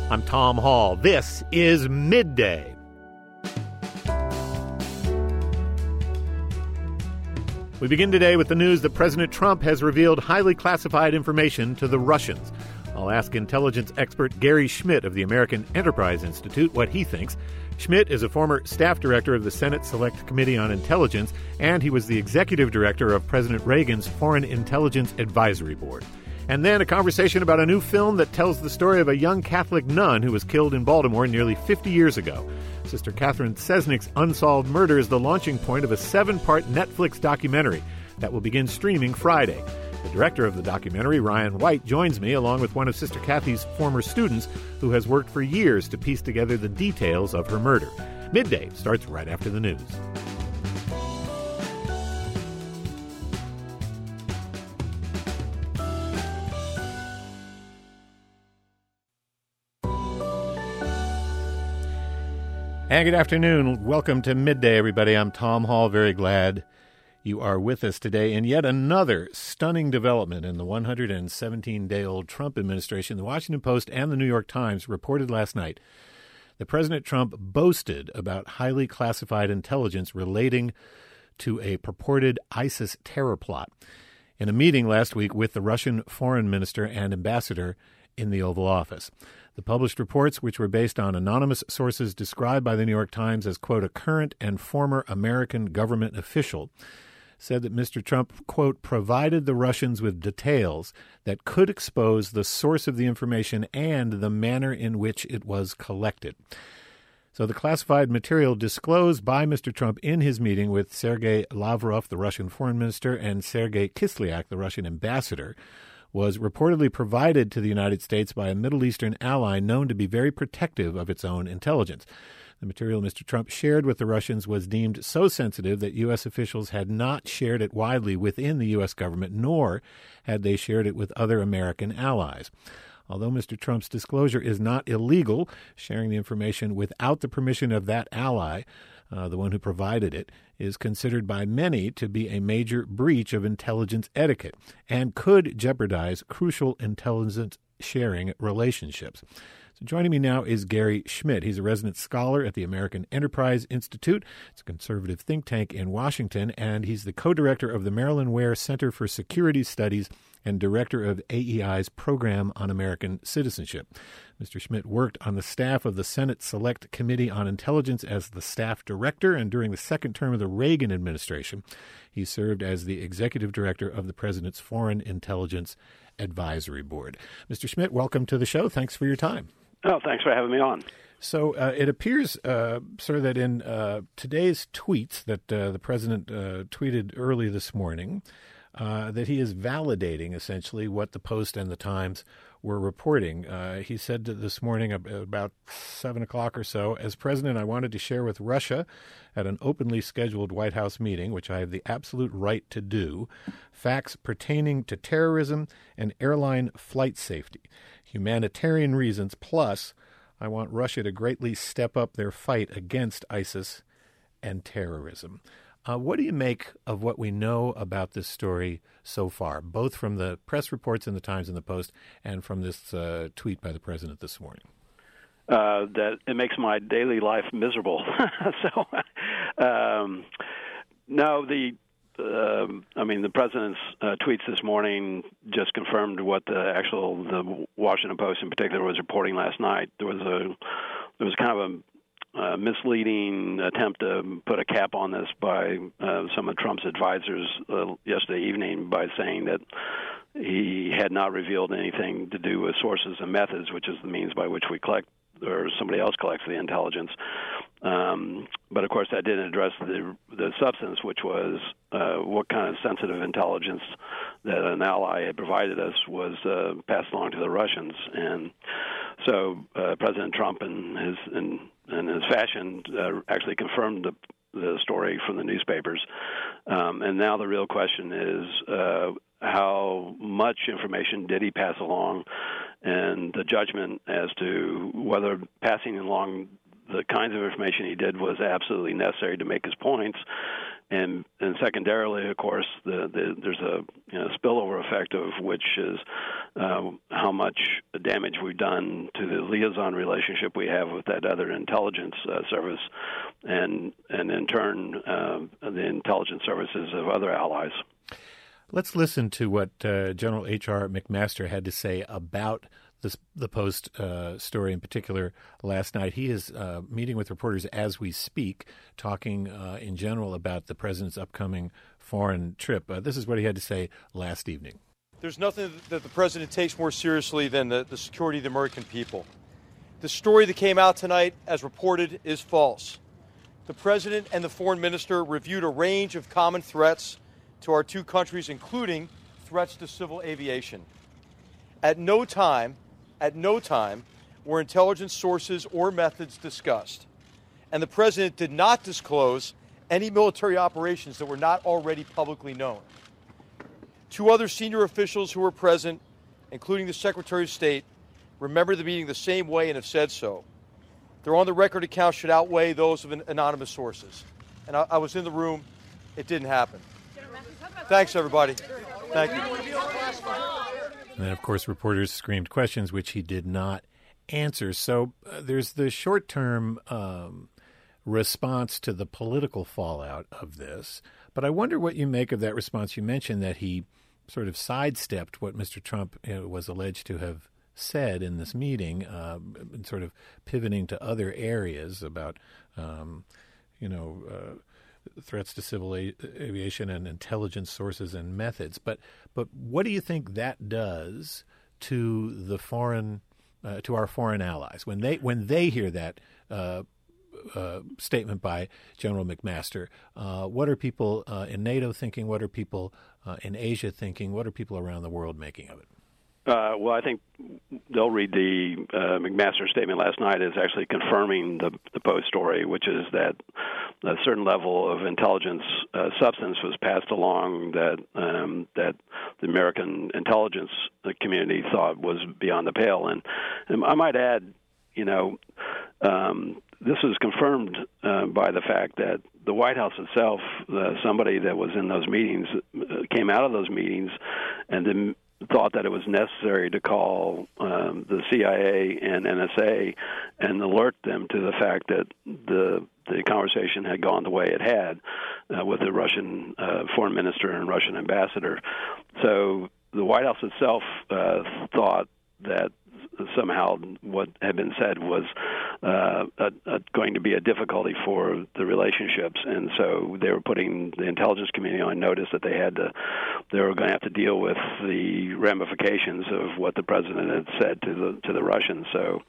I'm Tom Hall. This is Midday. We begin today with the news that President Trump has revealed highly classified information to the Russians. I'll ask intelligence expert Gary Schmidt of the American Enterprise Institute what he thinks. Schmidt is a former staff director of the Senate Select Committee on Intelligence, and he was the executive director of President Reagan's Foreign Intelligence Advisory Board. And then a conversation about a new film that tells the story of a young Catholic nun who was killed in Baltimore nearly 50 years ago. Sister Catherine Cesnik's Unsolved Murder is the launching point of a 7-part Netflix documentary that will begin streaming Friday. The director of the documentary, Ryan White, joins me along with one of Sister Kathy's former students who has worked for years to piece together the details of her murder. Midday starts right after the news. And good afternoon. Welcome to Midday, everybody. I'm Tom Hall. Very glad you are with us today. And yet another stunning development in the 117-day-old Trump administration. The Washington Post and the New York Times reported last night that President Trump boasted about highly classified intelligence relating to a purported ISIS terror plot in a meeting last week with the Russian foreign minister and ambassador in the Oval Office. The published reports, which were based on anonymous sources described by the New York Times as, quote, a current and former American government official, said that Mr. Trump, quote, provided the Russians with details that could expose the source of the information and the manner in which it was collected. So the classified material disclosed by Mr. Trump in his meeting with Sergei Lavrov, the Russian foreign minister, and Sergei Kislyak, the Russian ambassador, was reportedly provided to the United States by a Middle Eastern ally known to be very protective of its own intelligence. The material Mr. Trump shared with the Russians was deemed so sensitive that U.S. officials had not shared it widely within the U.S. government, nor had they shared it with other American allies. Although Mr. Trump's disclosure is not illegal, sharing the information without the permission of that ally, the one who provided it, is considered by many to be a major breach of intelligence etiquette and could jeopardize crucial intelligence sharing relationships. So joining me now is Gary Schmidt. He's a resident scholar at the American Enterprise Institute. It's a conservative think tank in Washington, and he's the co-director of the Marilyn Ware Center for Security Studies and director of AEI's Program on American Citizenship. Mr. Schmidt worked on the staff of the Senate Select Committee on Intelligence as the staff director, and during the second term of the Reagan administration, he served as the executive director of the President's Foreign Intelligence Advisory Board. Mr. Schmidt, welcome to the show. Thanks for your time. Oh, thanks for having me on. So it appears, sir, that in today's tweets that the president tweeted early this morning, that he is validating essentially what the Post and the Times were reporting. He said this morning about 7 o'clock or so, as president, I wanted to share with Russia at an openly scheduled White House meeting, which I have the absolute right to do, facts pertaining to terrorism and airline flight safety, humanitarian reasons, plus I want Russia to greatly step up their fight against ISIS and terrorism. What do you make of what we know about this story so far, both from the press reports in the Times and the Post and from this tweet by the president this morning? That it makes my daily life miserable. No, the president's tweets this morning just confirmed what the Washington Post in particular was reporting last night. There was kind of a misleading attempt to put a cap on this by some of Trump's advisors yesterday evening by saying that he had not revealed anything to do with sources and methods, which is the means by which we collect or somebody else collects the intelligence. But, of course, that didn't address the substance, which was what kind of sensitive intelligence that an ally had provided us was passed along to the Russians. And so President Trump in his fashion actually confirmed the story from the newspapers. And now the real question is how much information did he pass along, and the judgment as to whether passing along the kinds of information he did was absolutely necessary to make his points, And secondarily, of course, there's a spillover effect of which is how much damage we've done to the liaison relationship we have with that other intelligence service, and in turn the intelligence services of other allies. Let's listen to what General H.R. McMaster had to say about the Post story in particular last night. He is meeting with reporters as we speak, talking in general about the president's upcoming foreign trip. This is what he had to say last evening. There's nothing that the president takes more seriously than the security of the American people. The story that came out tonight, as reported, is false. The president and the foreign minister reviewed a range of common threats to our two countries, including threats to civil aviation. At no time were intelligence sources or methods discussed. And the president did not disclose any military operations that were not already publicly known. Two other senior officials who were present, including the Secretary of State, remember the meeting the same way and have said so. Their on-the-record accounts should outweigh those of anonymous sources. And I was in the room. It didn't happen. Thanks, everybody. Thank you. And then, of course, reporters screamed questions, which he did not answer. So there's the short-term response to the political fallout of this. But I wonder what you make of that response. You mentioned that he sort of sidestepped what Mr. Trump was alleged to have said in this meeting, and sort of pivoting to other areas about, threats to civil aviation and intelligence sources and methods. But what do you think that does to the to our foreign allies when they hear that statement by General McMaster? What are people in NATO thinking? What are people in Asia thinking? What are people around the world making of it? Well, I think they'll read the McMaster statement last night as actually confirming the Post story, which is that a certain level of intelligence substance was passed along that the American intelligence community thought was beyond the pale. And I might add, this was confirmed by the fact that the White House itself, somebody that was in those meetings, came out of those meetings and then thought that it was necessary to call the CIA and NSA and alert them to the fact that the conversation had gone the way it had with the Russian foreign minister and Russian ambassador. So the White House itself thought that somehow what had been said was going to be a difficulty for the relationships, and so they were putting the intelligence community on notice that they were going to have to deal with the ramifications of what the president had said to the Russians. So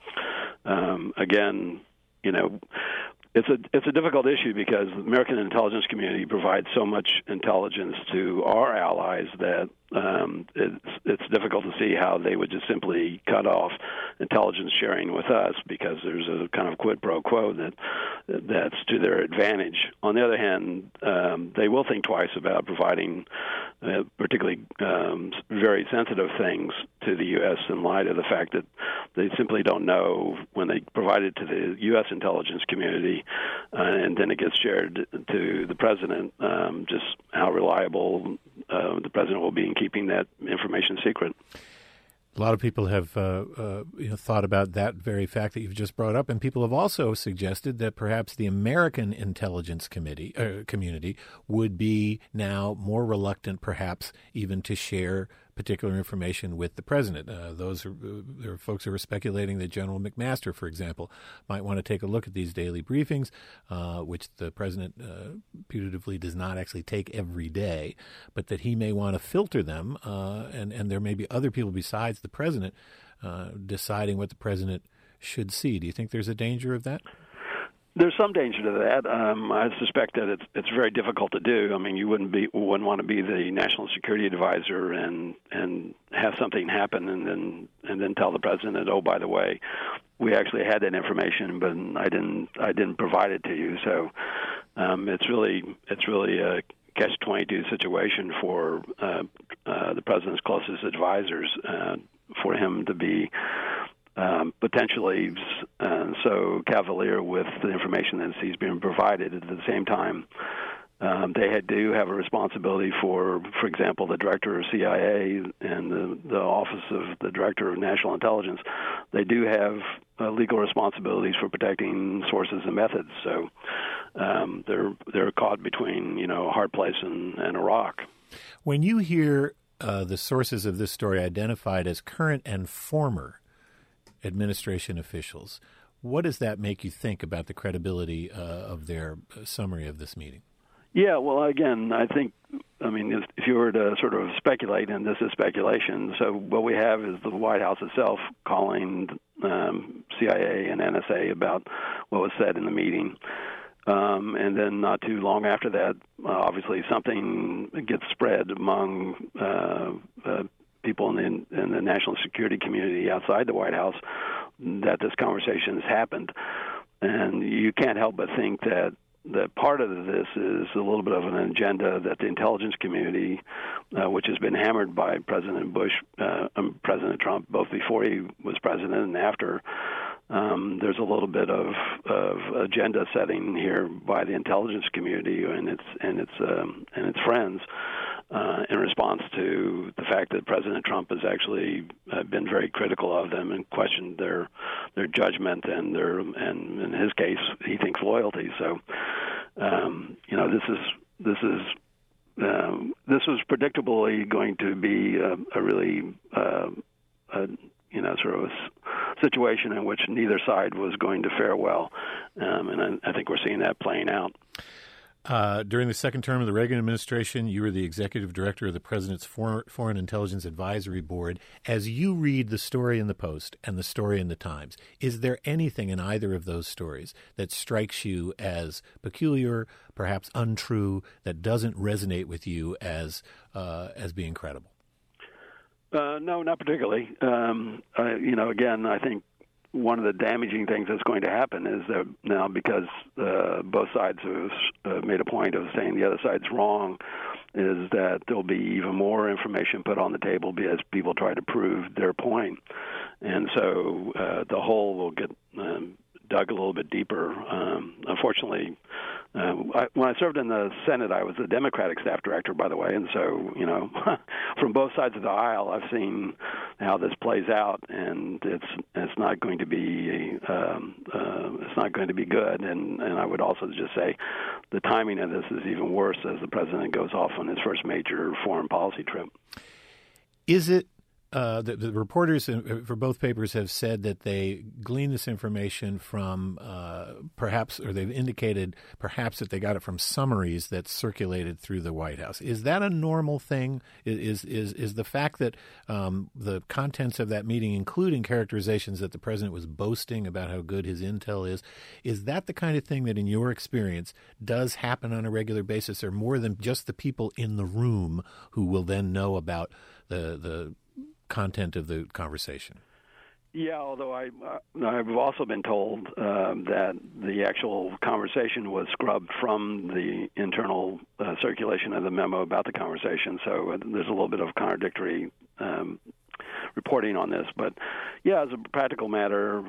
again, it's a difficult issue because the American intelligence community provides so much intelligence to our allies that it's difficult to see how they would just simply cut off intelligence sharing with us because there's a kind of quid pro quo that's to their advantage. On the other hand, they will think twice about providing particularly very sensitive things to the U.S. in light of the fact that they simply don't know when they provide it to the U.S. intelligence community and then it gets shared to the president, just how reliable the president will be in keeping that information secret. A lot of people have thought about that very fact that you've just brought up, and people have also suggested that perhaps the American intelligence community would be now more reluctant, perhaps even to share particular information with the president. There are folks who are speculating that General McMaster, for example, might want to take a look at these daily briefings, which the president putatively does not actually take every day, but that he may want to filter them, and there may be other people besides the president deciding what the president should see. Do you think there's a danger of that? There's some danger to that. I suspect that it's very difficult to do. I mean, you wouldn't want to be the national security advisor and have something happen and then tell the president, oh, by the way, we actually had that information, but I didn't provide it to you. So it's really a catch-22 situation for the president's closest advisors for him to be potentially so cavalier with the information that he's being provided. At the same time, They do have a responsibility for example, the director of CIA and the Office of the Director of National Intelligence. They do have legal responsibilities for protecting sources and methods. So they're caught between a hard place and a rock. When you hear the sources of this story identified as current and former administration officials, what does that make you think about the credibility of their summary of this meeting? Yeah, well, again, I think, if you were to sort of speculate, and this is speculation, so what we have is the White House itself calling CIA and NSA about what was said in the meeting. And then not too long after that, obviously something gets spread among people in the national security community outside the White House that this conversation has happened. And you can't help but think that part of this is a little bit of an agenda that the intelligence community, which has been hammered by President Bush, President Trump, both before he was president and after, there's a little bit of agenda setting here by the intelligence community and its friends in response to the fact that President Trump has actually been very critical of them and questioned their judgment and in his case he thinks loyalty. So this was predictably going to be a really sort of a situation in which neither side was going to fare well, and I think we're seeing that playing out. During the second term of the Reagan administration, you were the executive director of the President's Foreign Intelligence Advisory Board. As you read the story in the Post and the story in the Times, is there anything in either of those stories that strikes you as peculiar, perhaps untrue, that doesn't resonate with you as being credible? No, not particularly. Again, I think one of the damaging things that's going to happen is that now, because both sides have made a point of saying the other side's wrong, is that there'll be even more information put on the table as people try to prove their point. And so the hole will get dug a little bit deeper. Unfortunately, when I served in the Senate, I was the Democratic staff director, by the way, and so from both sides of the aisle, I've seen how this plays out, and it's not going to be good. And I would also just say the timing of this is even worse as the president goes off on his first major foreign policy trip. Is it? The reporters for both papers have said that they gleaned this information from they've indicated perhaps that they got it from summaries that circulated through the White House. Is that a normal thing? Is the fact that the contents of that meeting, including characterizations that the president was boasting about how good his intel is that the kind of thing that, in your experience, does happen on a regular basis, or more than just the people in the room who will then know about the content of the conversation? Yeah, although I've also been told that the actual conversation was scrubbed from the internal circulation of the memo about the conversation. So there's a little bit of contradictory reporting on this. But yeah, as a practical matter,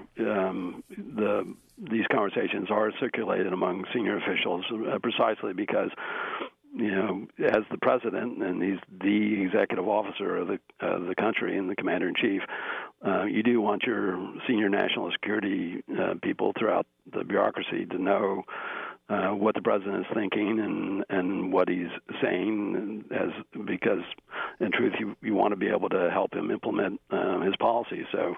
these conversations are circulated among senior officials precisely because, as the president, and he's the executive officer of the country and the commander-in-chief, you do want your senior national security people throughout the bureaucracy to know what the president is thinking and what he's saying, because in truth you want to be able to help him implement his policy. So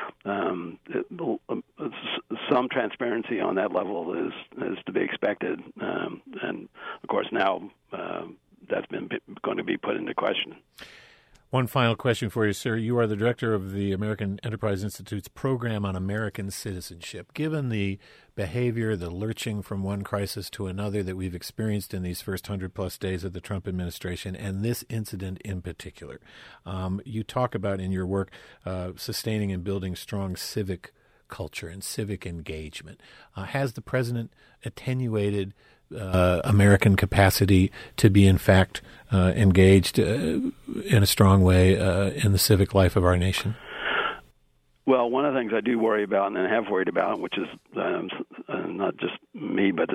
some transparency on that level is to be expected, and of course now that's been going to be put into question. One final question for you, sir. You are the director of the American Enterprise Institute's program on American citizenship. Given the behavior, the lurching from one crisis to another that we've experienced in these first 100-plus days of the Trump administration, and this incident in particular, you talk about in your work sustaining and building strong civic culture and civic engagement. Has the president attenuated American capacity to be, in fact, engaged in a strong way in the civic life of our nation? Well, one of the things I do worry about and have worried about, which is not just me, but is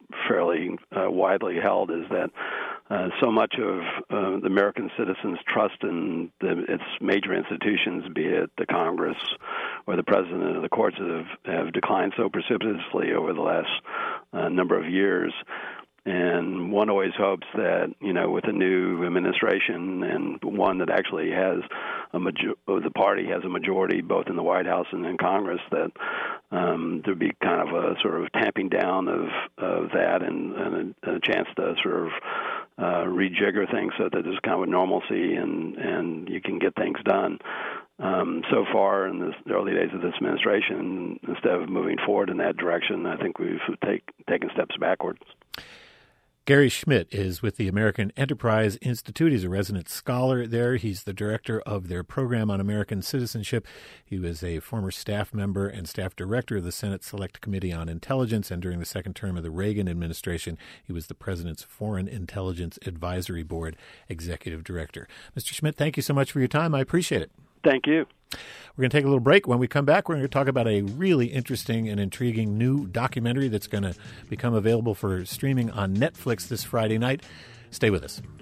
fairly widely held, is that so much of the American citizens' trust in its major institutions, be it the Congress or the President or the courts, have declined so precipitously over the last number of years. And one always hopes that, with a new administration and one that actually has the party has a majority both in the White House and in Congress, that there'd be kind of a sort of tamping down of that and a chance to sort of rejigger things so that there's kind of a normalcy and you can get things done. So far in the early days of this administration, instead of moving forward in that direction, I think we've taken steps backwards. Gary Schmidt is with the American Enterprise Institute. He's a resident scholar there. He's the director of their program on American citizenship. He was a former staff member and staff director of the Senate Select Committee on Intelligence, and during the second term of the Reagan administration, he was the president's Foreign Intelligence Advisory Board executive director. Mr. Schmidt, thank you so much for your time. I appreciate it. Thank you. We're going to take a little break. When we come back, we're going to talk about a really interesting and intriguing new documentary that's going to become available for streaming on Netflix this Friday night. Stay with us.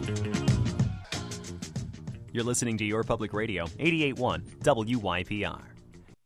You're listening to Your Public Radio, 88.1 WYPR.